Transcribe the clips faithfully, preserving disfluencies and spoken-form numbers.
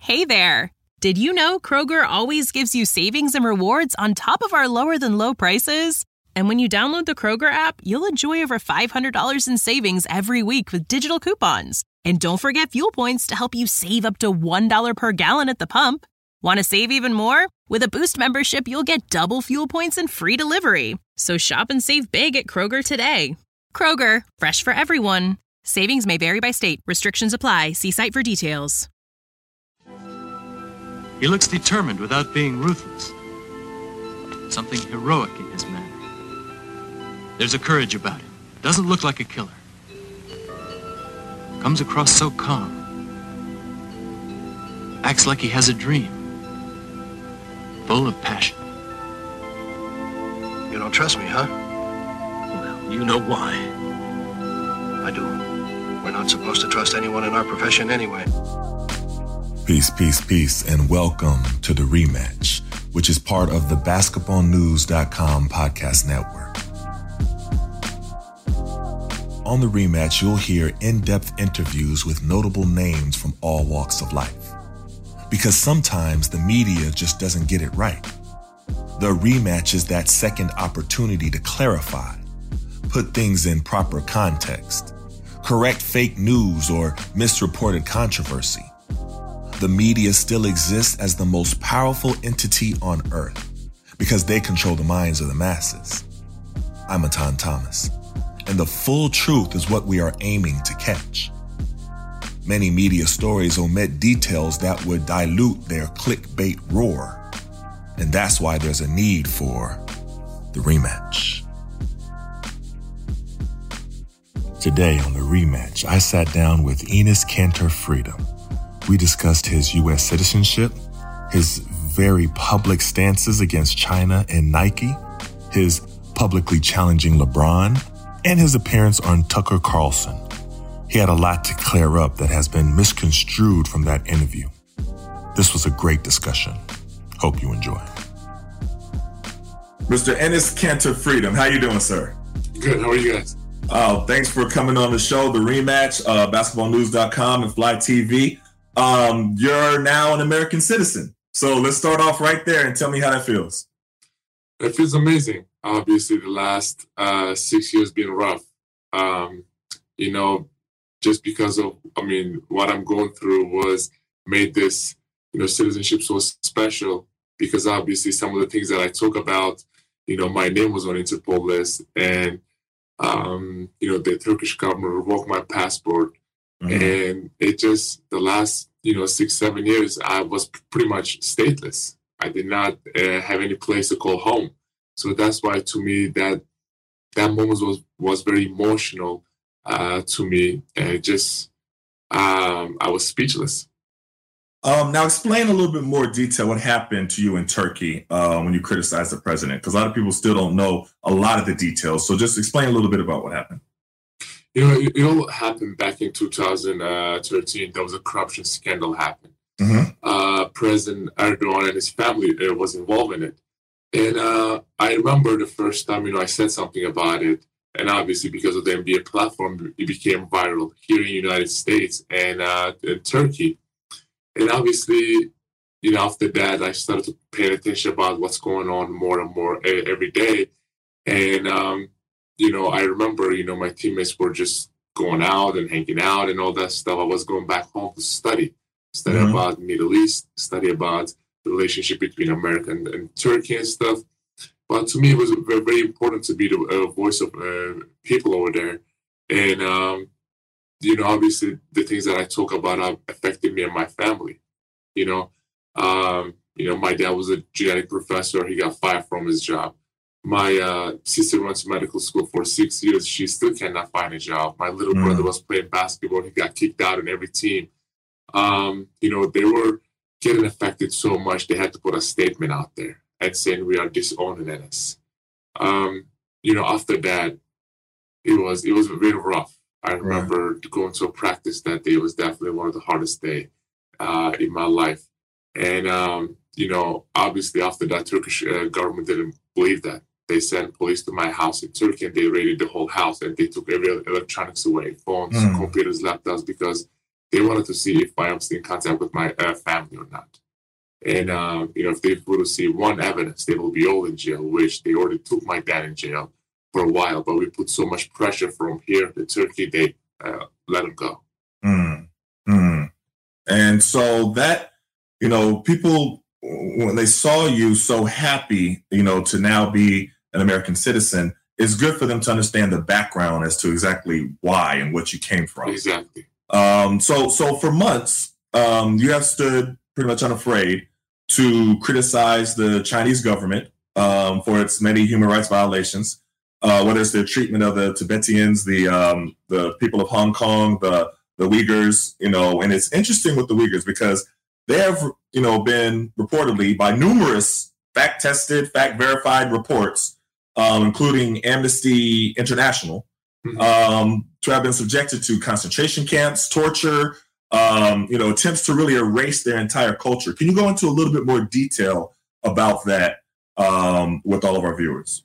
Hey there! Did you know Kroger always gives you savings and rewards on top of our lower-than-low prices? And when you download the Kroger app, you'll enjoy over five hundred dollars in savings every week with digital coupons. And don't forget fuel points to help you save up to one dollar per gallon at the pump. Want to save even more? With a Boost membership, you'll get double fuel points and free delivery. So shop and save big at Kroger today. Kroger, fresh for everyone. Savings may vary by state. Restrictions apply. See site for details. He looks determined without being ruthless. Something heroic in his manner. There's a courage about him. Doesn't look like a killer. Comes across so calm. Acts like he has a dream. Full of passion. You don't trust me, huh? Well, you know why. I do. We're not supposed to trust anyone in our profession anyway. Peace, peace, peace, and welcome to The Rematch, which is part of the basketball news dot com podcast network. On The Rematch, you'll hear in-depth interviews with notable names from all walks of life. Because sometimes the media just doesn't get it right. The Rematch is that second opportunity to clarify, put things in proper context, correct fake news or misreported controversy. The media still exists as the most powerful entity on earth because they control the minds of the masses. I'm Matan Thomas, and the full truth is what we are aiming to catch. Many media stories omit details that would dilute their clickbait roar, and that's why there's a need for The Rematch. Today on The Rematch, I sat down with Enes Kanter Freedom. We discussed his U S citizenship, his very public stances against China and Nike, his publicly challenging LeBron, and his appearance on Tucker Carlson. He had a lot to clear up that has been misconstrued from that interview. This was a great discussion. Hope you enjoy. Mister Enes Kanter Freedom, how you doing, sir? Good. How are you guys? Oh, thanks for coming on the show, The Rematch, uh, basketball news dot com and Fly T V. Um, you're now an American citizen. So let's start off right there and tell me how that feels. It feels amazing. Obviously, the last uh, six years been rough. Um, you know, just because of, I mean, what I'm going through was made this, you know, citizenship so special because obviously some of the things that I talk about, you know, my name was on Interpol list and, um, you know, the Turkish government revoked my passport. Mm-hmm. And it just, the last, you know, six, seven years, I was pretty much stateless. I did not uh, have any place to call home. So that's why, to me, that that moment was was very emotional uh, to me. And it just, um, I was speechless. Um, now, explain a little bit more detail what happened to you in Turkey uh, when you criticized the president, because a lot of people still don't know a lot of the details. So just explain a little bit about what happened. You know, it, it all happened back in two thousand thirteen. There was a corruption scandal happened. Mm-hmm. Uh, President Erdogan and his family uh, was involved in it. And uh, I remember the first time, you know, I said something about it. And obviously, because of the N B A platform, it became viral here in the United States and uh, in Turkey. And obviously, you know, after that, I started to pay attention about what's going on more and more uh, every day. And, um, you know, I remember, you know, my teammates were just going out and hanging out and all that stuff. I was going back home to study, study mm-hmm. about Middle East, study about the relationship between America and, and Turkey and stuff. But to me, it was very, very important to be the uh, voice of uh, people over there. And, um, you know, obviously the things that I talk about have affected me and my family. You know, um, you know, my dad was a genetic professor. He got fired from his job. My uh, sister went to medical school for six years. She still cannot find a job. My little mm. brother was playing basketball. He got kicked out in every team. Um, you know, they were getting affected so much, they had to put a statement out there and saying we are disowning us. Um, you know, after that, it was it was very rough. I remember right. going to a practice that day. It was definitely one of the hardest days uh, in my life. And, um, you know, obviously after that, Turkish uh, government didn't believe that. They sent police to my house in Turkey and they raided the whole house and they took every electronics away, phones, mm. computers, laptops, because they wanted to see if I was in contact with my uh, family or not. And, uh, you know, if they were to see one evidence, they will be all in jail, which they already took my dad in jail for a while. But we put so much pressure from here to Turkey, they uh, let him go. Mm. Mm. And so that, you know, people, when they saw you so happy, you know, to now be an American citizen, it's good for them to understand the background as to exactly why and what you came from. Exactly. Um, so, so for months, um, you have stood pretty much unafraid to criticize the Chinese government um, for its many human rights violations, uh, whether it's their treatment of the Tibetans, the um, the people of Hong Kong, the the Uyghurs, you know. And it's interesting with the Uyghurs because they have, you know, been reportedly by numerous fact-tested, fact-verified reports, um, including Amnesty International, mm-hmm. um, to have been subjected to concentration camps, torture, Um, you know, attempts to really erase their entire culture. Can you go into a little bit more detail about that um, with all of our viewers?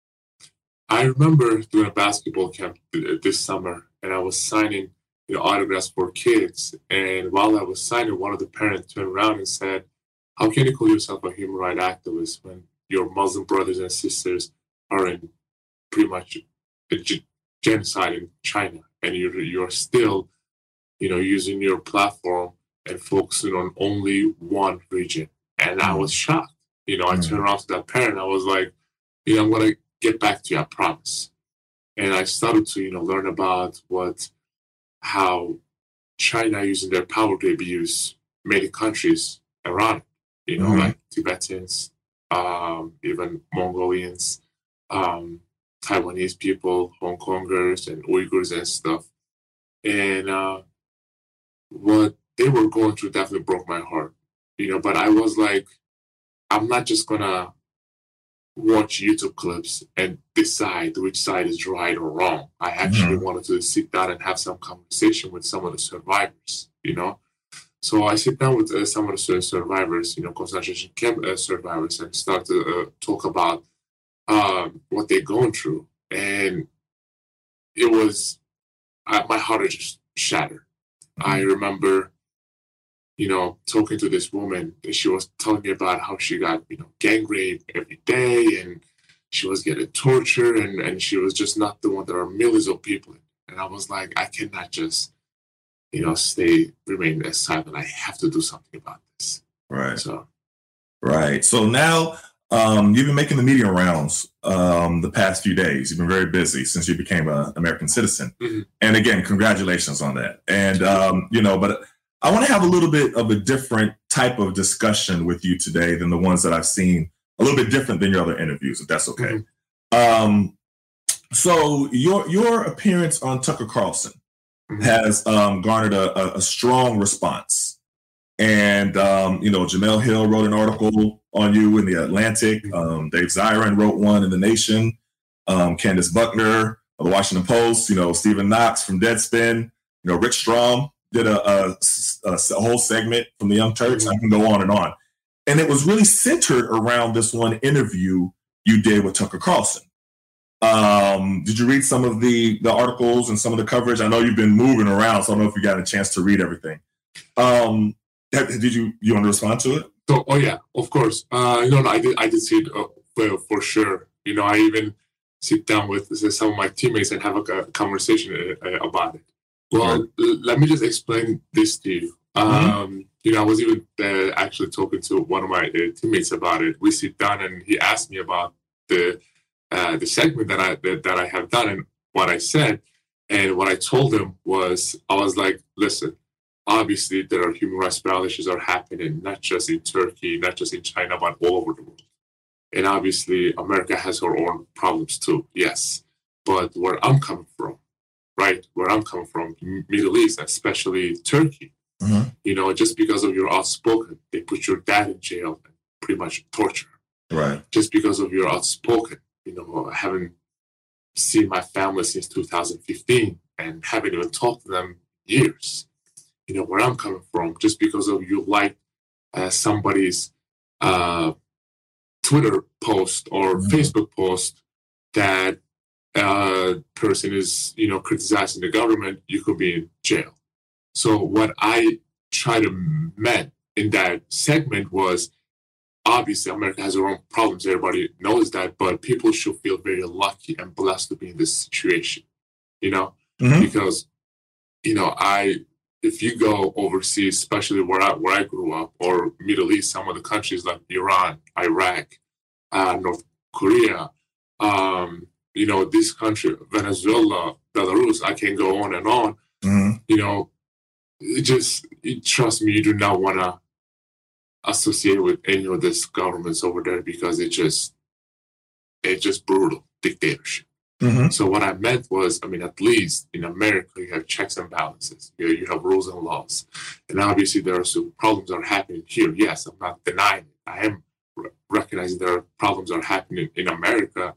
I remember doing a basketball camp this summer, and I was signing, you know, autographs for kids. And while I was signing, one of the parents turned around and said, "How can you call yourself a human rights activist when your Muslim brothers and sisters are in pretty much a g- genocide in China, and you're you're still, you know, using your platform and focusing on only one region?" And I was shocked. You know, I turned around to that parent. I was like, you know, I'm going to get back to you, I promise. And I started to, you know, learn about what, how China using their power to abuse many countries around, you know, mm-hmm. like Tibetans, um, even Mongolians, um, Taiwanese people, Hong Kongers, and Uyghurs and stuff. And, uh, what they were going through definitely broke my heart, you know, but I was like, I'm not just gonna watch YouTube clips and decide which side is right or wrong. I actually mm-hmm. wanted to sit down and have some conversation with some of the survivors, you know. So I sit down with uh, some of the survivors, you know, concentration camp uh, survivors, and start to uh, talk about um, what they're going through. And it was, uh, my heart just shattered. I remember, you know, talking to this woman, and she was telling me about how she got, you know, gang raped every day, and she was getting tortured, and, and she was just not the one. There are millions of people. And I was like, I cannot just, you know, stay, remain as silent. I have to do something about this. Right. So, right. So now um, you've been making the media rounds um, the past few days. You've been very busy since you became an American citizen. Mm-hmm. And again, congratulations on that. And, um, you know, but I want to have a little bit of a different type of discussion with you today than the ones that I've seen, a little bit different than your other interviews, if that's okay. Mm-hmm. Um, so your your appearance on Tucker Carlson mm-hmm. has um, garnered a, a, a strong response. And, um, you know, Jemele Hill wrote an article on you in The Atlantic. Um, Dave Zirin wrote one in The Nation. Um, Candace Buckner of The Washington Post. You know, Stephen Knox from Deadspin. You know, Rick Strom did a, a, a, a whole segment from the Young Turks. Mm-hmm. I can go on and on. And it was really centered around this one interview you did with Tucker Carlson. Um, did you read some of the, the articles and some of the coverage? I know you've been moving around, so I don't know if you got a chance to read everything. Um, did you you want to respond to it? So, oh yeah, of course. Uh, you know, I did I did see it uh, for, for sure. You know, I even sit down with some of my teammates and have a, a conversation uh, about it. Well, right. l- let me just explain this to you. Mm-hmm. Um, you know, I was even uh, actually talking to one of my uh, teammates about it. We sit down and he asked me about the uh, the segment that I that, that I have done and what I said. And what I told him was, I was like, listen, obviously there are human rights violations are happening, not just in Turkey, not just in China, but all over the world. And obviously America has her own problems too, yes. But where I'm coming from, right, where I'm coming from, Middle East, especially Turkey, mm-hmm. you know, just because of your outspoken, they put your dad in jail and pretty much torture. Right. Just because of your outspoken, you know, I haven't seen my family since two thousand fifteen and haven't even talked to them in years. You know, where I'm coming from, just because of you like uh, somebody's uh, Twitter post or mm-hmm. Facebook post that uh, person is, you know, criticizing the government, you could be in jail. So what I try to met in that segment was, obviously America has their own problems. Everybody knows that, but people should feel very lucky and blessed to be in this situation, you know, mm-hmm. because, you know, I, if you go overseas, especially where I, where I grew up, or Middle East, some of the countries like Iran, Iraq, uh, North Korea, um, you know, this country, Venezuela, Belarus, I can go on and on, mm-hmm. you know, it just, it, trust me, you do not want to associate with any of these governments over there because it just, it's just brutal dictatorship. Mm-hmm. So what I meant was, I mean, at least in America, you have checks and balances. You know, you have rules and laws. And obviously there are some problems that are happening here. Yes, I'm not denying it. I am re- recognizing there are problems that are happening in America,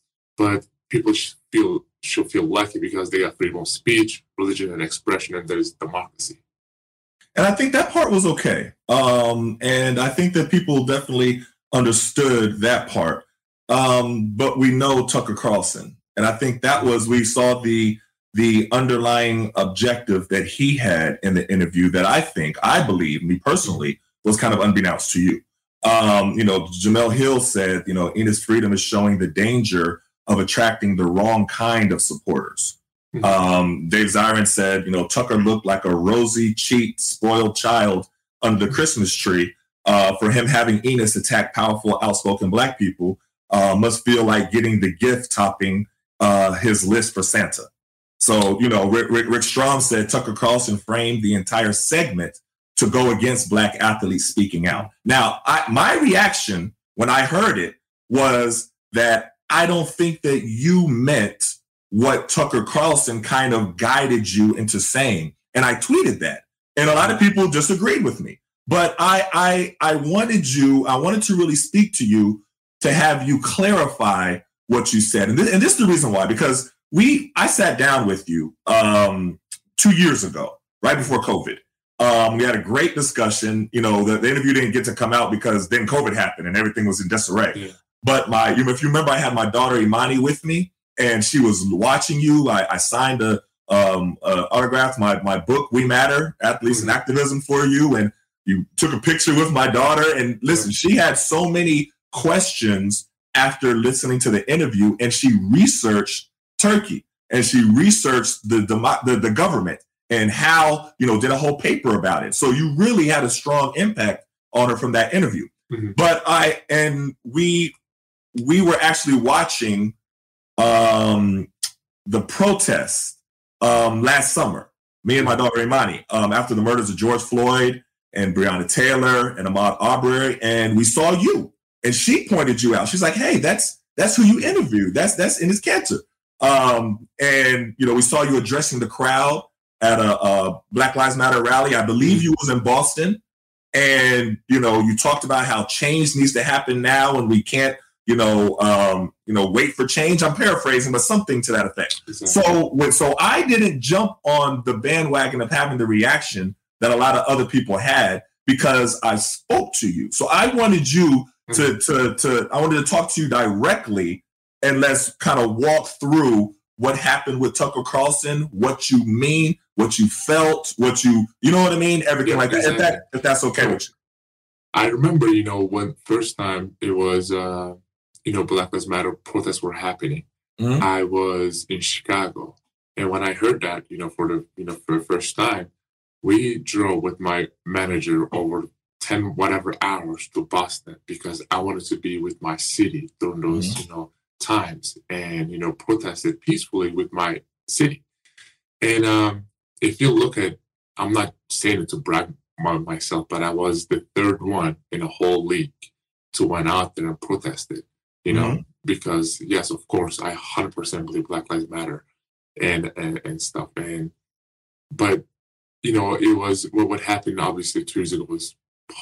but people should feel, should feel lucky because they got freedom of speech, religion, and expression, and there's democracy. And I think that part was okay. Um, and I think that people definitely understood that part. Um, but we know Tucker Carlson. And I think that was, we saw the the underlying objective that he had in the interview that I think, I believe, me personally, was kind of unbeknownst to you. Um, you know, Jemele Hill said, you know, Enes Freedom is showing the danger of attracting the wrong kind of supporters. Mm-hmm. Um, Dave Zirin said, you know, Tucker looked like a rosy, cheat, spoiled child under the Christmas tree. Uh, for him, having Enes attack powerful, outspoken Black people uh, must feel like getting the gift topping uh, his list for Santa. So, you know, Rick, Rick, Rick Strom said Tucker Carlson framed the entire segment to go against Black athletes speaking out. Now, I, my reaction when I heard it was that I don't think that you meant what Tucker Carlson kind of guided you into saying. And I tweeted that. And a lot of people disagreed with me. But I, I, I wanted you, I wanted to really speak to you to have you clarify what you said. And this, and this is the reason why, because we, I sat down with you um, two years ago, right before COVID. Um, we had a great discussion. You know, the, the interview didn't get to come out because then COVID happened and everything was in disarray. Yeah. But my, you know, if you remember, I had my daughter Imani with me, and she was watching you. I, I signed a, um, a autograph my my book, We Matter: Athletes mm-hmm. and Activism, for you, and you took a picture with my daughter. And listen, she had so many questions after listening to the interview, and she researched Turkey, and she researched the the, the, the government and how, you know, did a whole paper about it. So you really had a strong impact on her from that interview. Mm-hmm. But I and we we were actually watching um, the protests um, last summer. Me and my daughter Imani, um, after the murders of George Floyd and Breonna Taylor and Ahmaud Arbery, and we saw you. And she pointed you out. She's like, "Hey, that's that's who you interviewed. That's that's Enes Kanter." Um, and you know, we saw you addressing the crowd at a, a Black Lives Matter rally. I believe you was in Boston, and you know, you talked about how change needs to happen now, and we can't, you know, um, you know, wait for change. I'm paraphrasing, but something to that effect. Exactly. So, when, so I didn't jump on the bandwagon of having the reaction that a lot of other people had because I spoke to you. So I wanted you to, to, to, I wanted to talk to you directly, and let's kind of walk through what happened with Tucker Carlson, what you mean, what you felt, what you, you know what I mean? Everything yeah, like that. Exactly. If that, if that's okay with you. I remember, you know, when first time it was, uh, you know, Black Lives Matter protests were happening. Mm-hmm. I was in Chicago. And when I heard that, you know, for the, you know, for the first time, we drove with my manager over ten whatever hours to Boston because I wanted to be with my city during those, mm-hmm. you know, times and, you know, protested peacefully with my city. And um, if you look at, I'm not saying it to brag my, myself, but I was the third one in a whole league to went out there and protested, you know, mm-hmm. because yes, of course, I one hundred percent believe Black Lives Matter and, and, and stuff. And, but, you know, it was, well, what happened obviously two years ago was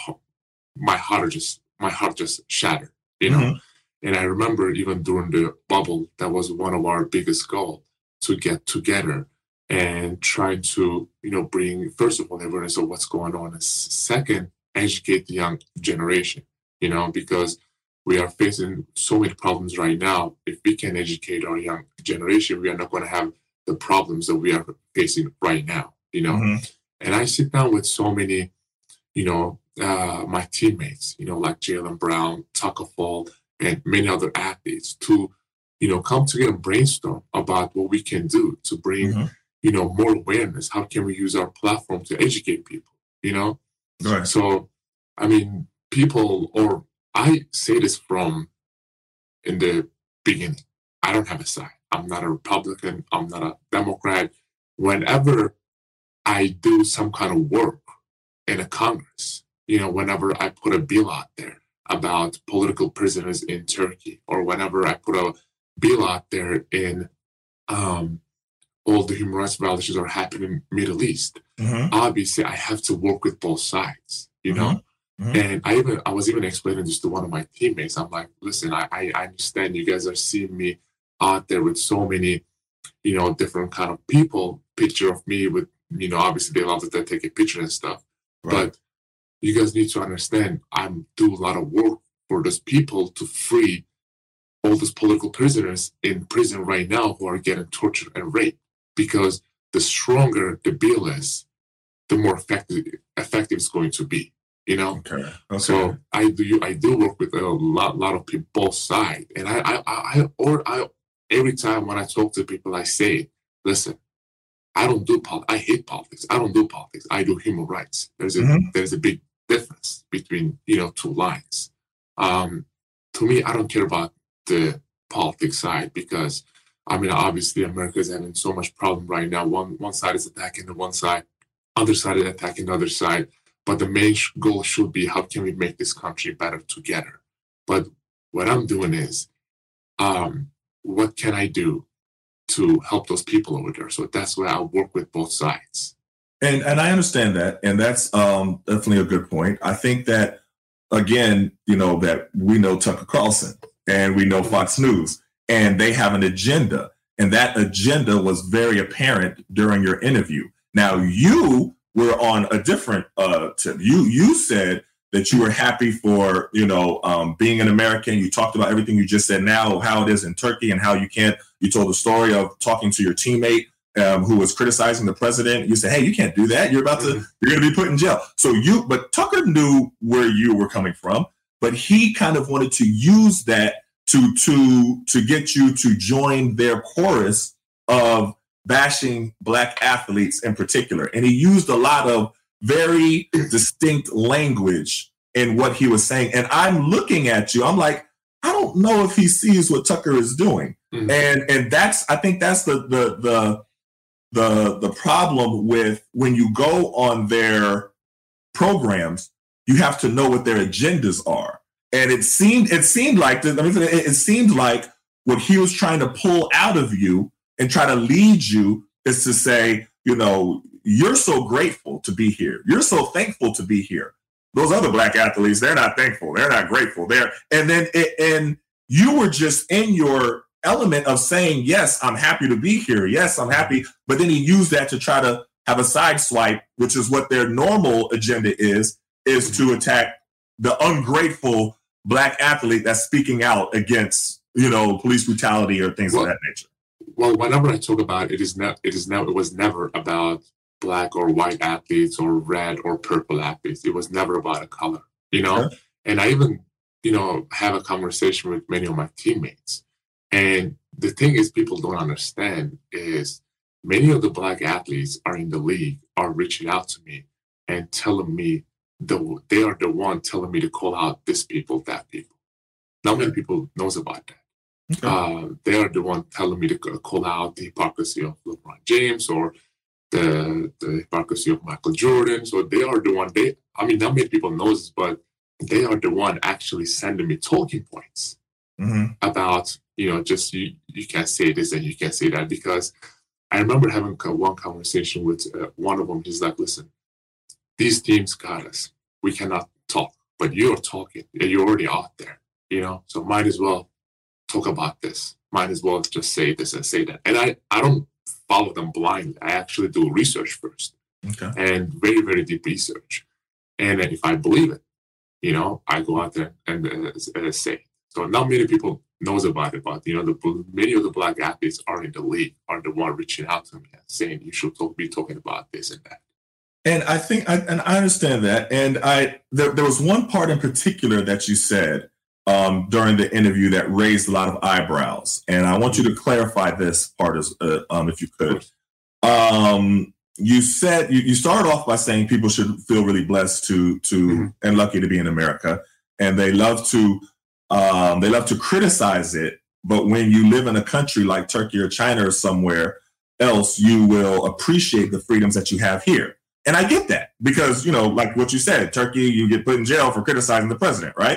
my heart just, my heart just shattered, you know? Mm-hmm. And I remember even during the bubble, that was one of our biggest goals, to get together and try to, you know, bring, first of all, awareness of what's going on. And second, educate the young generation, you know, because we are facing so many problems right now. If we can educate our young generation, we are not going to have the problems that we are facing right now, you know. Mm-hmm. And I sit down with so many, you know, uh, my teammates, you know, like Jaylen Brown, Tacko Fall, and many other athletes to, you know, come together and brainstorm about what we can do to bring, mm-hmm. you know, more awareness. How can we use our platform to educate people, you know? Right. So, I mean, people, or I say this from in the beginning, I don't have a side. I'm not a Republican. I'm not a Democrat. Whenever I do some kind of work in a Congress, you know, whenever I put a bill out there about political prisoners in Turkey, or whenever I put a bill out there in um, all the human rights violations are happening in the Middle East, mm-hmm. obviously I have to work with both sides, you know? Mm-hmm. Mm-hmm. And I even I was even explaining this to one of my teammates. I'm like, listen, I, I understand you guys are seeing me out there with so many, you know, different kind of people, picture of me with, you know, obviously they love that they take a picture and stuff. Right. But you guys need to understand, I'm doing a lot of work for those people to free all those political prisoners in prison right now who are getting tortured and raped. Because the stronger the bill is, the more effective effective it's going to be. You know, okay. Okay. So I do I do work with a lot lot of people both sides, and I I I or I every time when I talk to people I say, listen, I don't do politics. I hate politics. I don't do politics. I do human rights. There's a mm-hmm. there's a big difference between, you know, two lines. Um, to me, I don't care about the politics side because I mean obviously America is having so much problem right now. One one side is attacking the one side, other side is attacking the other side. But the main goal should be how can we make this country better together? But what I'm doing is, um, what can I do to help those people over there? So that's where I work with both sides. And and I understand that. And that's um, definitely a good point. I think that, again, you know, that we know Tucker Carlson and we know Fox News and they have an agenda. And that agenda was very apparent during your interview. Now, you were on a different uh, tip. You you said that you were happy for, you know, um, being an American. You talked about everything you just said now, how it is in Turkey and how you can't. You told the story of talking to your teammate um, who was criticizing the president. You said, hey, you can't do that. You're about to, you're going to be put in jail. So you, but Tucker knew where you were coming from, but he kind of wanted to use that to to to get you to join their chorus of bashing Black athletes in particular. And he used a lot of very distinct language in what he was saying. And I'm looking at you, I'm like, I don't know if he sees what Tucker is doing. Mm-hmm. And and that's, I think that's the the the the the problem with when you go on their programs, you have to know what their agendas are. And it seemed it seemed like I mean, it seemed like what he was trying to pull out of you and try to lead you is to say, you know, you're so grateful to be here. You're so thankful to be here. Those other Black athletes, they're not thankful. They're not grateful. They're and then it, and you were just in your element of saying, yes, I'm happy to be here. Yes, I'm happy. But then he used that to try to have a side swipe, which is what their normal agenda is, is to attack the ungrateful Black athlete that's speaking out against, you know, police brutality or things well, of that nature. Well, whenever I talk about it, it is not. It is never. It was never about Black or white athletes or red or purple athletes. It was never about a color, you know. Okay. And I even, you know, have a conversation with many of my teammates. And the thing is, people don't understand is many of the Black athletes are in the league are reaching out to me and telling me the they are the one telling me to call out this people, that people. Not many people knows about that. Okay. Uh, they are the one telling me to call out the hypocrisy of LeBron James or the the hypocrisy of Michael Jordan. So they are the one. They, I mean, not many people knows this, but they are the one actually sending me talking points mm-hmm. about, you know, just you you can't say this and you can't say that. Because I remember having one conversation with uh, one of them. He's like, "Listen, these teams got us. We cannot talk, but you're talking. And you're already out there, you know. So might as well." Talk about this. Might as well just say this and say that. And I, I don't follow them blindly. I actually do research first. Okay. And very, very deep research. And if I believe it, you know, I go out there and uh, uh, say. So not many people knows about it, but, you know, the, many of the Black athletes are in the league, are the one reaching out to me and saying, you should talk, be talking about this and that. And I think, I, and I understand that. And I, there, there was one part in particular that you said um, during the interview that raised a lot of eyebrows. And I want you to clarify this part, as, uh, um, if you could. Um, you said, you, you started off by saying people should feel really blessed to, to, mm-hmm. and lucky to be in America. And they love to, um, they love to criticize it. But when you live in a country like Turkey or China or somewhere else, you will appreciate the freedoms that you have here. And I get that because, you know, like what you said, Turkey, you get put in jail for criticizing the president, right?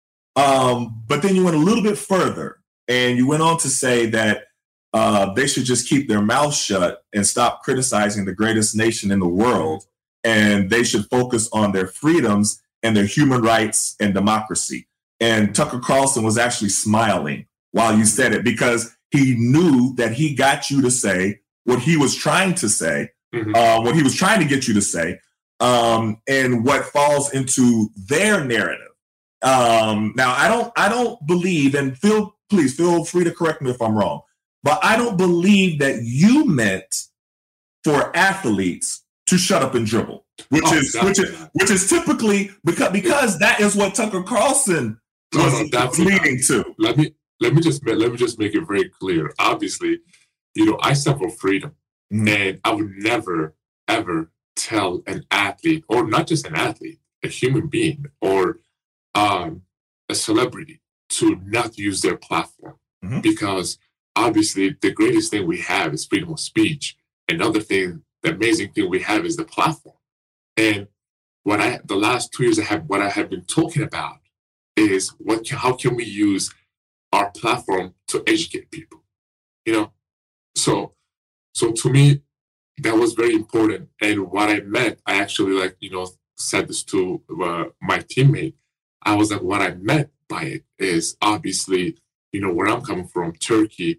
Um, but then you went a little bit further and you went on to say that uh, they should just keep their mouths shut and stop criticizing the greatest nation in the world. And they should focus on their freedoms and their human rights and democracy. And Tucker Carlson was actually smiling while you said it because he knew that he got you to say what he was trying to say. Mm-hmm. Uh, what he was trying to get you to say, um, and what falls into their narrative. Um, now, I don't, I don't believe, and feel, please feel free to correct me if I'm wrong, but I don't believe that you meant for athletes to shut up and dribble, which oh, is, which is, which is typically because because that is what Tucker Carlson was no, no, leading not. to. Let me let me just let me just make it very clear. Obviously, you know, I stand for freedom. Mm-hmm. And I would never, ever tell an athlete, or not just an athlete, a human being or um, a celebrity to not use their platform. Mm-hmm. Because obviously the greatest thing we have is freedom of speech. Another thing, the amazing thing we have is the platform. And what I, the last two years I have, what I have been talking about is what, how can we use our platform to educate people, you know? So, So to me, that was very important. And what I meant, I actually like, you know, said this to uh, my teammate. I was like, what I meant by it is obviously, you know, where I'm coming from, Turkey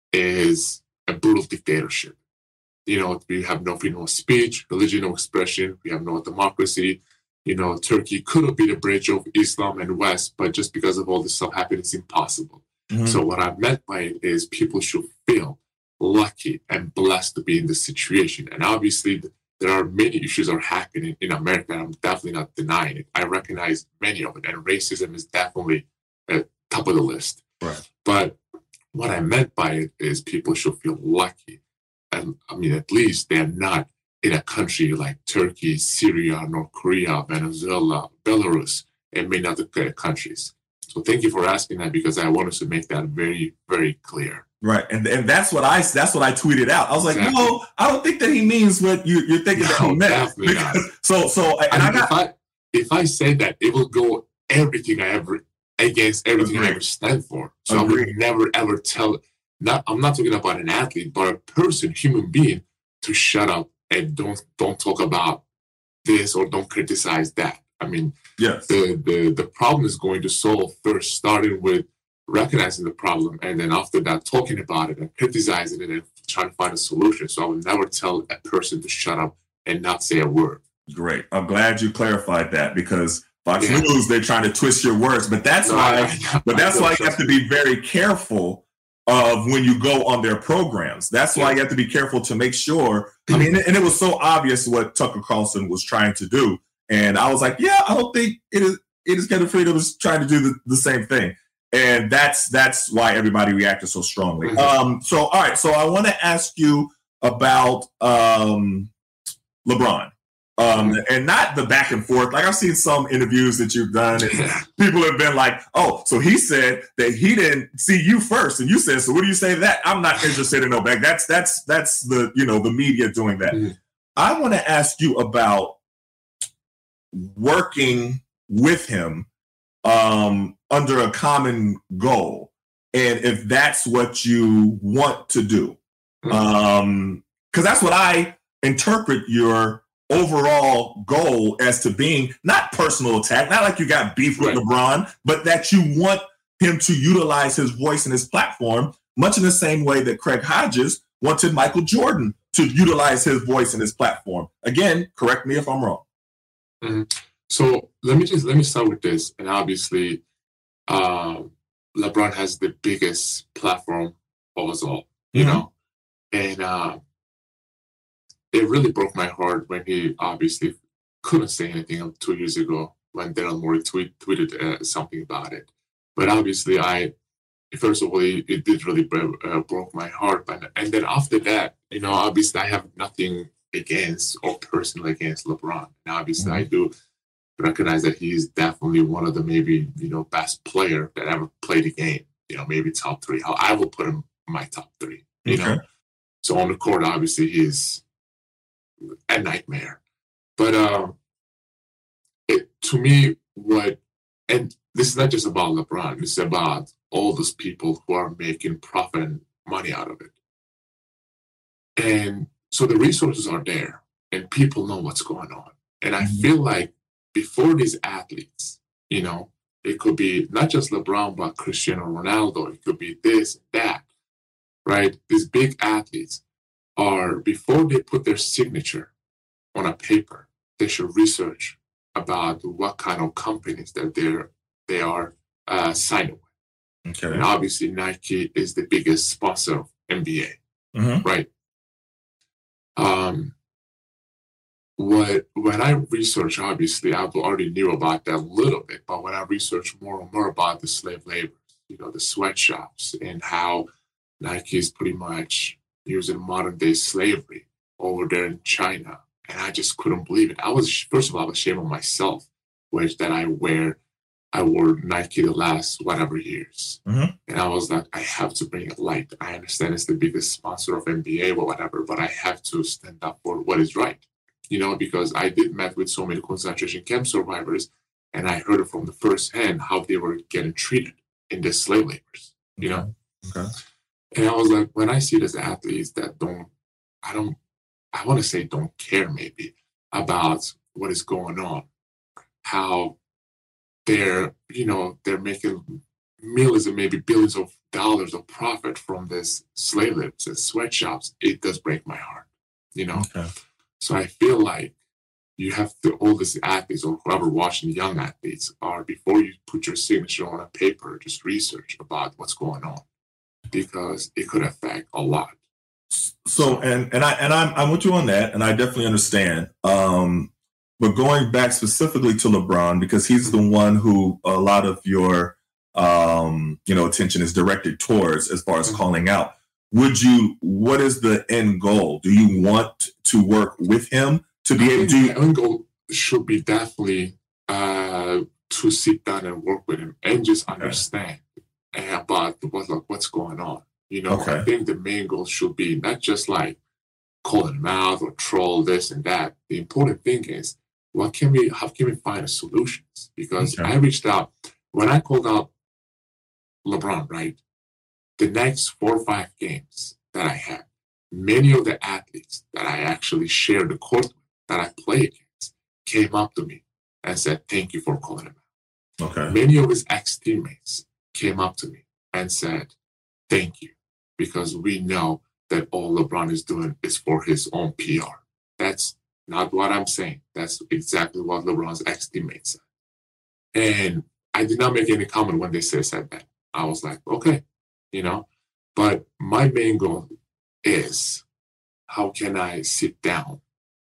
is a brutal dictatorship. You know, we have no freedom of speech, religion, no expression. We have no democracy. You know, Turkey could have been a bridge of Islam and West, but just because of all this stuff happening, it's impossible. Mm-hmm. So what I meant by it is people should feel lucky and blessed to be in this situation. And obviously there are many issues that are happening in America. I'm definitely not denying it. I recognize many of it, and racism is definitely at top of the list. Right. But what I meant by it is people should feel lucky. And I mean, at least they're not in a country like Turkey, Syria, North Korea, Venezuela, Belarus, and many other countries. So thank you for asking that because I wanted to make that very, very clear. Right, and and that's what I that's what I tweeted out. I was like, exactly. no, I don't think that he means what you, you're thinking no, that he meant. Because, so so, and I, mean, I got, if I if I say that, it will go everything I ever against everything Agreed. I ever stand for. So Agreed. I would never ever tell. Not I'm not talking about an athlete, but a person, human being, to shut up and don't don't talk about this or don't criticize that. I mean, yes. the the the problem is going to solve first, starting with recognizing the problem, and then after that, talking about it and criticizing it and trying to find a solution. So I would never tell a person to shut up and not say a word. Great. I'm glad you clarified that because Fox yeah. News, they're trying to twist your words, but that's no, why. I, I, but that's why you have to be very careful of when you go on their programs. That's why yeah. you have to be careful to make sure. I mean, and it was so obvious what Tucker Carlson was trying to do, and I was like, yeah, I don't think it is. It is Get Freedom was trying to do the, the same thing. And that's that's why everybody reacted so strongly. Mm-hmm. Um, so, all right. So I want to ask you about um, LeBron. Um, and not the back and forth. Like I've seen some interviews that you've done and people have been like, oh, so he said that he didn't see you first. And you said, so what do you say to that? I'm not interested in no back. That's, that's, that's the, you know, the media doing that. Mm-hmm. I want to ask you about working with him um, under a common goal. And if that's what you want to do, mm-hmm. um, cause that's what I interpret your overall goal as to being, not personal attack, not like you got beef with right. LeBron, but that you want him to utilize his voice and his platform, much in the same way that Craig Hodges wanted Michael Jordan to utilize his voice and his platform. Again, correct me if I'm wrong. Mm-hmm. So let me just, let me start with this. And obviously, uh, LeBron has the biggest platform of us all, you mm-hmm. know, and, uh, it really broke my heart when he obviously couldn't say anything two years ago when Daryl Morey tweet, tweeted uh, something about it. But obviously, I first of all, it, it did really uh, broke my heart. But and then after that, you know, obviously, I have nothing against or personally against LeBron. And obviously, mm-hmm. I do recognize that he's definitely one of the maybe you know best player that ever played the game. You know, maybe top three. How I will put him in my top three. You okay. know, so on the court, obviously, he's a nightmare. But um, it to me, what and this is not just about LeBron. It's about all those people who are making profit and money out of it. And so the resources are there, and people know what's going on. And I mm-hmm. feel like before these athletes, you know, it could be not just LeBron, but Cristiano Ronaldo. It could be this, that, right? These big athletes are, before they put their signature on a paper, they should research about what kind of companies that they're, they are uh, signing with. Okay. And obviously Nike is the biggest sponsor of N B A, mm-hmm. right? Um, what when I researched, obviously I already knew about that a little bit, but when I researched more and more about the slave labor, you know, the sweatshops and how Nike is pretty much using modern day slavery over there in China. And I just couldn't believe it. I was, first of all, I was ashamed of myself, which that I wear, I wore Nike the last whatever years. Mm-hmm. And I was like, I have to bring it light. I understand it's the biggest sponsor of N B A or whatever, but I have to stand up for what is right. You know, because I did met with so many concentration camp survivors, and I heard it from the first hand how they were getting treated in the slave labors, you okay. know? Okay. And I was like, when I see these athletes that don't, I don't, I want to say don't care maybe about what is going on, how they're, you know, they're making millions and maybe billions of dollars of profit from this slave labors and sweatshops, it does break my heart, you know? Okay. So I feel like you have to, all these athletes or whoever watching young athletes are, before you put your signature on a paper, just research about what's going on, because it could affect a lot. So, and and I and I'm I'm with you on that, and I definitely understand. Um, but going back specifically to LeBron, because he's the one who a lot of your um, you know attention is directed towards as far as mm-hmm. calling out. Would you? What is the end goal? Do you want to work with him to be able to? The end goal should be definitely uh, to sit down and work with him and just understand okay. about what like what's going on. You know, okay. I think the main goal should be not just like calling him out or troll this and that. The important thing is, what can we? How can we find solutions? Because okay. I reached out when I called out LeBron, right? The next four or five games that I had, many of the athletes that I actually shared the court with, that I play against, came up to me and said, thank you for calling him out. Okay. Many of his ex-teammates came up to me and said, thank you, because we know that all LeBron is doing is for his own P R. That's not what I'm saying. That's exactly what LeBron's ex-teammates said. And I did not make any comment when they said, said that. I was like, okay. You know, but my main goal is, how can I sit down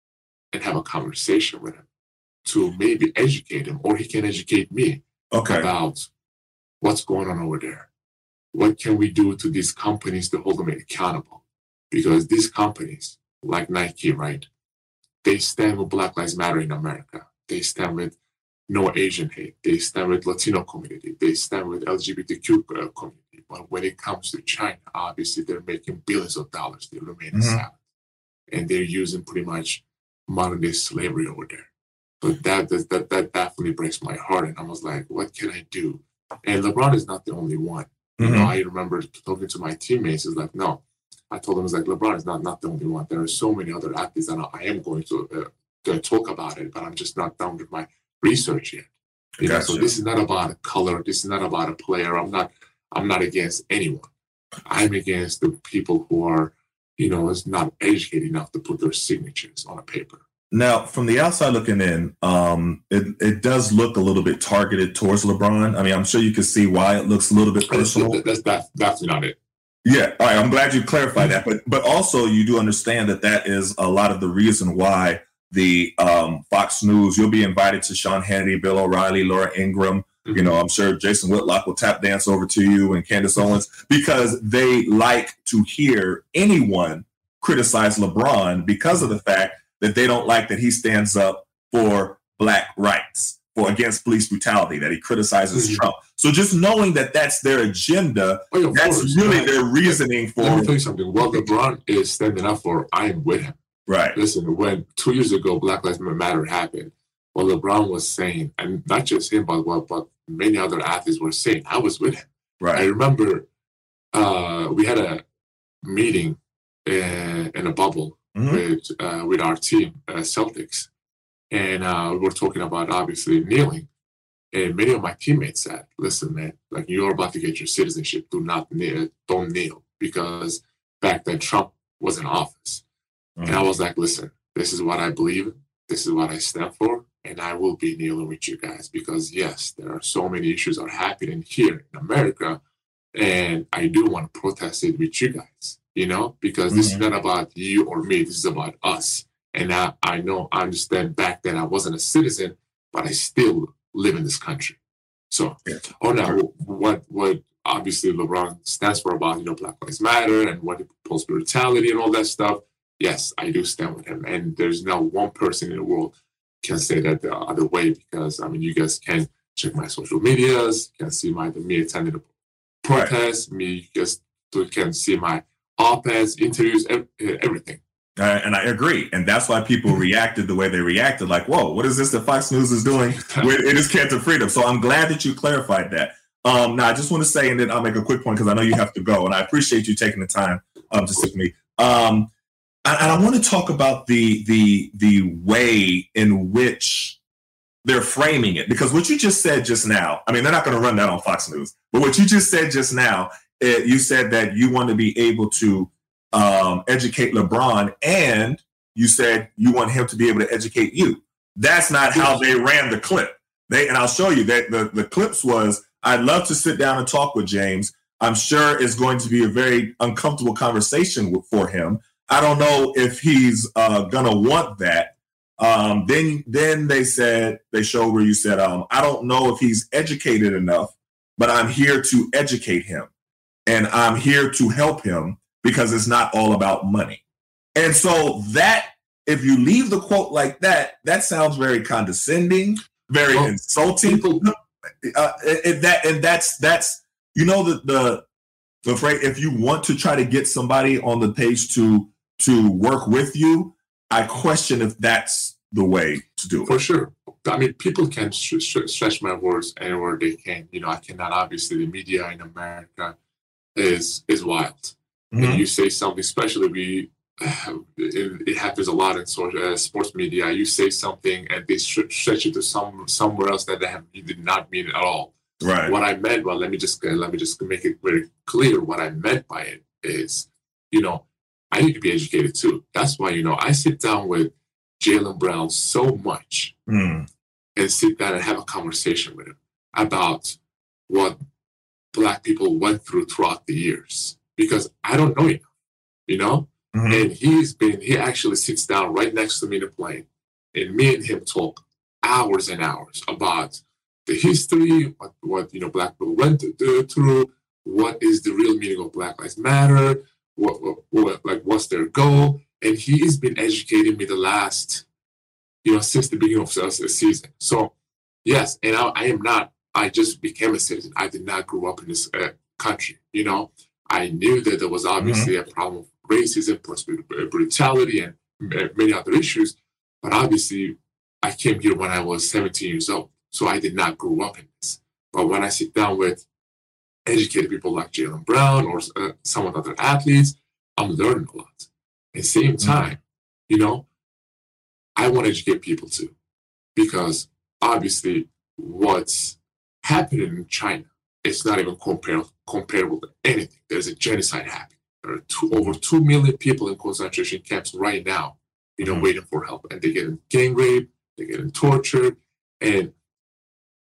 and have a conversation with him to maybe educate him, or he can educate me okay. about what's going on over there. What can we do to these companies to hold them accountable? Because these companies, like Nike, right, they stand with Black Lives Matter in America. They stand with no Asian hate. They stand with Latino community. They stand with L G B T Q community. But when it comes to China, obviously they're making billions of dollars. They remain mm-hmm. silent. And they're using pretty much modern day slavery over there. But that, that, that, that definitely breaks my heart. And I was like, what can I do? And LeBron is not the only one. Mm-hmm. You know, I remember talking to my teammates. It's like, no. I told them, it's like, LeBron is not, not the only one. There are so many other athletes, and I am going to, uh, to talk about it, but I'm just not done with my research yet. You gotcha. know, so this is not about a color. This is not about a player. I'm not I'm not against anyone. I'm against the people who are, you know, is not educated enough to put their signatures on a paper. Now, from the outside looking in, um, it, it does look a little bit targeted towards LeBron. I mean, I'm sure you can see why it looks a little bit personal. That's, that's, that's definitely not it. Yeah, all right. I'm glad you clarified that, but but also you do understand that that is a lot of the reason why the um, Fox News. You'll be invited to Sean Hannity, Bill O'Reilly, Laura Ingraham. Mm-hmm. You know, I'm sure Jason Whitlock will tap dance over to you and Candace Owens because they like to hear anyone criticize LeBron because of the fact that they don't like that he stands up for Black rights, for against police brutality, that he criticizes mm-hmm. Trump. So just knowing that that's their agenda, oh, yeah, that's course. really right. their reasoning for. Let me tell you something. What LeBron is standing up for, I am with him. Right. Listen, when two years ago Black Lives Matter happened, what LeBron was saying, and not just him, but what but many other athletes were saying, I was with him. Right. I remember uh, we had a meeting in, in a bubble mm-hmm. with uh, with our team, uh, Celtics, and uh, we were talking about obviously kneeling. And many of my teammates said, "Listen, man, like you're about to get your citizenship. Do not kneel. Don't kneel," because back then Trump was in office, mm-hmm. and I was like, "Listen, this is what I believe in. This is what I stand for, and I will be kneeling with you guys because yes, there are so many issues that are happening here in America, and I do want to protest it with you guys, you know, because mm-hmm. this is not about you or me. This is about us." And I, I know, I understand back then I wasn't a citizen, but I still live in this country. So, yeah. oh no, what what obviously LeBron stands for about, you know, Black Lives Matter and what police brutality and all that stuff. Yes, I do stand with him. And there's not one person in the world can say that the other way because, I mean, you guys can check my social medias, can see my, me attending the protests, right. me, you guys can see my op-eds, interviews, everything. Uh, and I agree. And that's why people reacted the way they reacted. Like, whoa, what is this that Fox News is doing with it is Canton Freedom? So I'm glad that you clarified that. Um, now, I just want to say, and then I'll make a quick point because I know you have to go. And I appreciate you taking the time um, to sit with me. Um, and, and I want to talk about the, the, the way in which they're framing it. Because what you just said just now, I mean, they're not going to run that on Fox News. But what you just said just now, it, you said that you want to be able to Um, educate LeBron, and you said you want him to be able to educate you. That's not how they ran the clip. They and I'll show you that the, the clips was, I'd love to sit down and talk with James. I'm sure it's going to be a very uncomfortable conversation with, for him. I don't know if he's uh, gonna want that. Um, then then they said, they showed where you said, um, I don't know if he's educated enough, but I'm here to educate him. And I'm here to help him because it's not all about money. And so that, if you leave the quote like that, that sounds very condescending, very oh, insulting. People, uh, and that and that's that's you know the the the phrase. If you want to try to get somebody on the page to to work with you, I question if that's the way to do it. For sure. I mean, people can sh- sh- stretch my words anywhere they can. You know, I cannot. Obviously, the media in America is is wild. Mm-hmm. And you say something, especially we, it, it happens a lot in social, uh, sports media. You say something and they stretch it to some somewhere else that they have, you did not mean it at all. Right. What I meant, well, let me just uh, let me just make it very clear. What I meant by it is, you know, I need to be educated too. That's why, you know, I sit down with Jaylen Brown so much mm. and sit down and have a conversation with him about what Black people went through throughout the years. Because I don't know enough, you know? Mm-hmm. And he's been, he actually sits down right next to me in the plane. And me and him talk hours and hours about the history, what, what you know, Black people went through, what is the real meaning of Black Lives Matter, what, what, what like, what's their goal. And he's been educating me the last, you know, since the beginning of the season. So, yes, and I, I am not, I just became a citizen. I did not grow up in this uh, country, you know? I knew that there was obviously mm-hmm. a problem of racism, brutality, and many other issues. But obviously, I came here when I was seventeen years old. So I did not grow up in this. But when I sit down with educated people like Jaylen Brown or uh, some of the other athletes, I'm learning a lot. At the same time, mm-hmm. you know, I want to educate people too. Because obviously, what's happening in China, it's not even comparable, comparable to anything. There's a genocide happening. There are two, over two million people in concentration camps right now, you know, mm-hmm. waiting for help. And they get gang raped, they get tortured. And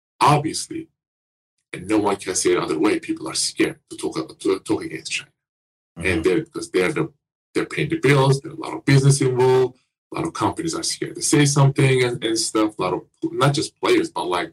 obviously, and no one can say it other way, people are scared to talk, to talk against China. Mm-hmm. And they're, because they're, the, they're paying the bills, there's a lot of business involved, a lot of companies are scared to say something and, and stuff, a lot of, not just players, but like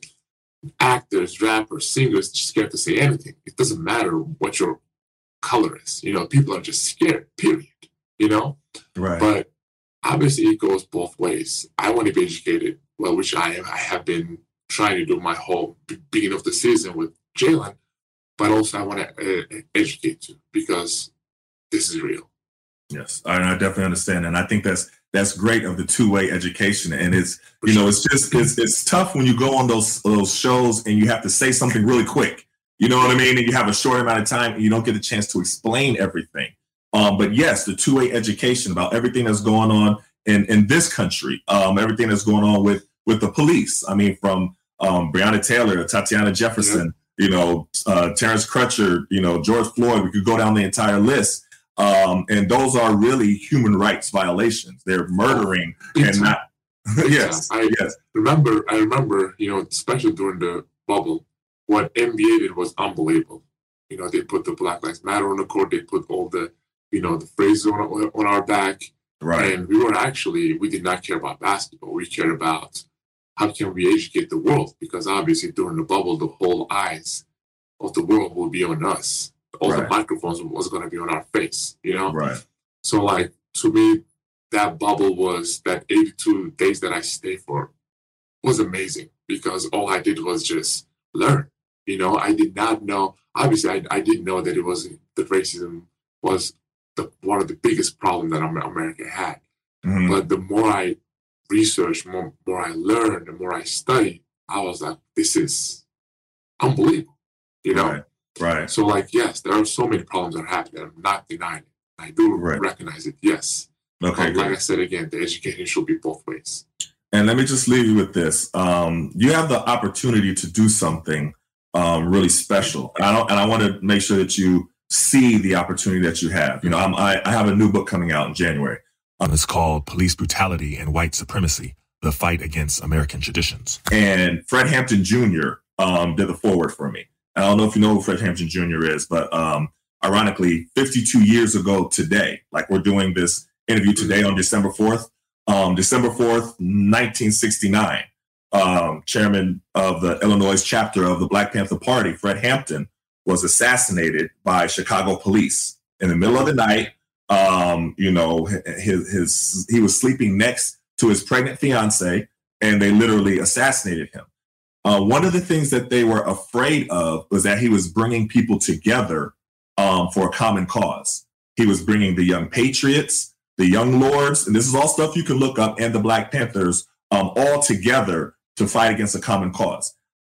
actors, rappers, singers, scared to say anything. It doesn't matter what your color is. You know, people are just scared, period, you know? Right. But obviously it goes both ways. I want to be educated, well, which I am. I have been trying to do my whole beginning of the season with Jalen, but also I want to uh, educate you because this is real. Yes, I, I definitely understand, and I think that's that's great of the two-way education. And it's you know it's just it's it's tough when you go on those those shows and you have to say something really quick. You know what I mean? And you have a short amount of time and you don't get a chance to explain everything. Um, but yes, the two-way education about everything that's going on in in this country, um, everything that's going on with with the police. I mean, from um, Breonna Taylor, Tatiana Jefferson, yeah. you know, uh, Terrence Crutcher, you know, George Floyd. We could go down the entire list. Um, and those are really human rights violations. They're murdering oh, and not. yes, I yes. remember. I remember. You know, especially during the bubble, what N B A did was unbelievable. You know, they put the Black Lives Matter on the court. They put all the, you know, the phrases on on our back. Right. And we were actually we did not care about basketball. We cared about how can we educate the world, because obviously during the bubble, the whole eyes of the world will be on us. All right. the microphones was going to be on our face, you know? Right. So, like, to me, that bubble was, that eighty-two days that I stayed for was amazing, because all I did was just learn. You know, I did not know, obviously, I, I didn't know that it was, that racism was the one of the biggest problems that America had. Mm-hmm. But the more I researched, more, more I learned, the more I studied, I was like, this is unbelievable, you know? Right. Right. So, like, yes, there are so many problems that are happening. I'm not denying it. I do right. recognize it, yes. Okay. But like I said again, the education should be both ways. And let me just leave you with this. Um, you have the opportunity to do something um, really special. And I, don't, and I want to make sure that you see the opportunity that you have. You know, I'm, I, I have a new book coming out in January. Um, it's called Police Brutality and White Supremacy, The Fight Against American Traditions. And Fred Hampton Junior um, did the foreword for me. I don't know if you know who Fred Hampton Junior is, but um, ironically, fifty-two years ago today, like we're doing this interview today on December fourth, um, December fourth, nineteen sixty-nine, um, chairman of the Illinois chapter of the Black Panther Party, Fred Hampton, was assassinated by Chicago police in the middle of the night. Um, you know, his, his he was sleeping next to his pregnant fiance, and they literally assassinated him. Uh, one of the things that they were afraid of was that he was bringing people together um, for a common cause. He was bringing the Young Patriots, the Young Lords, and this is all stuff you can look up, and the Black Panthers um, all together to fight against a common cause.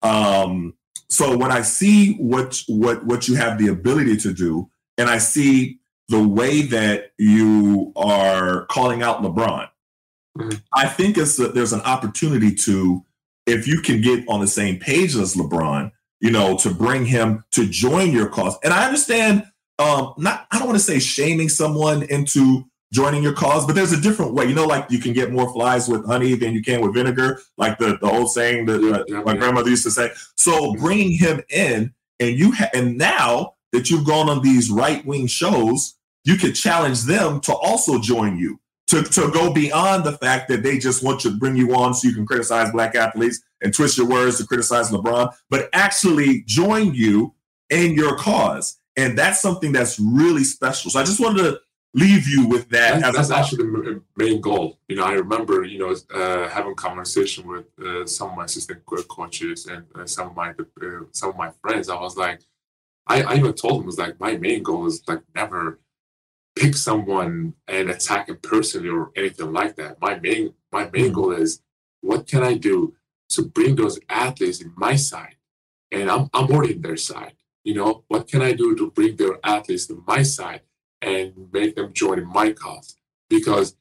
Um, so when I see what what what you have the ability to do, and I see the way that you are calling out LeBron, mm-hmm. I think it's a, there's an opportunity to, if you can get on the same page as LeBron, you know, to bring him to join your cause. And I understand, um, not, I don't want to say shaming someone into joining your cause, but there's a different way. You know, like you can get more flies with honey than you can with vinegar, like the, the old saying that uh, yeah, my yeah. grandmother used to say. So bringing him in, and you ha- and now that you've gone on these right-wing shows, you could challenge them to also join you. To, to go beyond the fact that they just want to bring you on so you can criticize Black athletes and twist your words to criticize LeBron, but actually join you in your cause. And that's something that's really special. So I just wanted to leave you with that. That's, that's actually the main goal. You know, I remember, you know, uh, having a conversation with uh, some of my assistant coaches and uh, some of my uh, some of my friends. I was like, I, I even told them, was like, my main goal is like never pick someone and attack him personally or anything like that. My main my main mm-hmm. goal is, what can I do to bring those athletes in my side? And I'm I'm already in their side. You know, what can I do to bring their athletes to my side and make them join in my cause? Because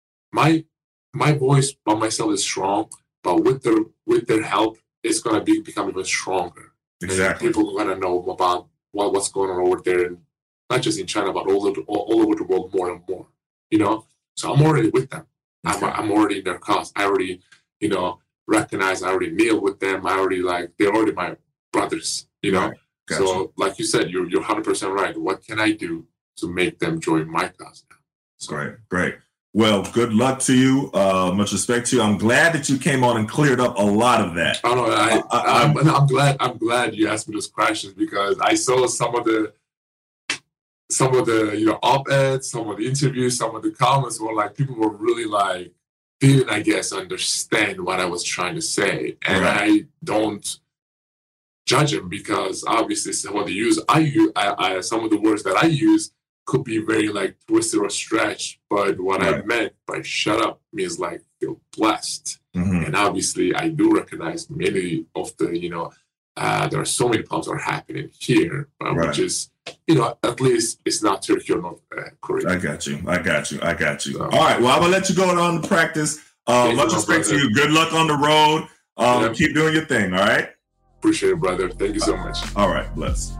my my voice by myself is strong, but with their with their help, it's gonna be become even stronger. Exactly. And people are gonna know about what, what's going on over there, and not just in China, but all over, all, all over the world more and more, you know? So I'm already with them. Okay. I'm, I'm already in their cause. I already, you know, recognize, I already kneel with them. I already like, they're already my brothers, you know? Right. Gotcha. So like you said, you're, you're one hundred percent right. What can I do to make them join my cause now. So. Great, great. Well, good luck to you. Uh, much respect to you. I'm glad that you came on and cleared up a lot of that. I don't know. I, I, I'm, I'm glad. I'm glad you asked me those questions because I saw some of the, some of the you know op-eds, some of the interviews, some of the comments were like people were really like didn't I guess understand what I was trying to say, and right. I don't judge them because obviously some of the use I use, I, I some of the words that I use. Could be very like twisted or stretched, but what right. I meant by shut up means like feel blessed. Mm-hmm. And obviously I do recognize many of the, you know, uh, there are so many problems that are happening here, uh, right. which is, you know, at least it's not Turkey or North uh, Korea. I got you. I got you. I got you. So, all right. Well, I'm going to let you go on to practice. Uh, much respect to you. Good luck on the road. Um, yeah. Keep doing your thing. All right. Appreciate it, brother. Thank you so much. All right. Bless.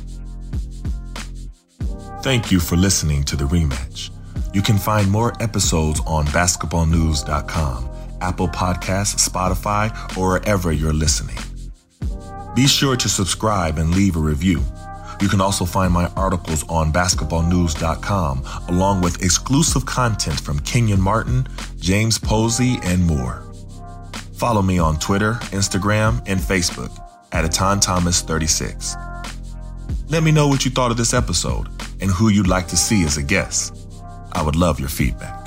Thank you for listening to The Rematch. You can find more episodes on basketball news dot com, Apple Podcasts, Spotify, or wherever you're listening. Be sure to subscribe and leave a review. You can also find my articles on basketball news dot com, along with exclusive content from Kenyon Martin, James Posey, and more. Follow me on Twitter, Instagram, and Facebook at Atan Thomas thirty-six. Let me know what you thought of this episode and who you'd like to see as a guest. I would love your feedback.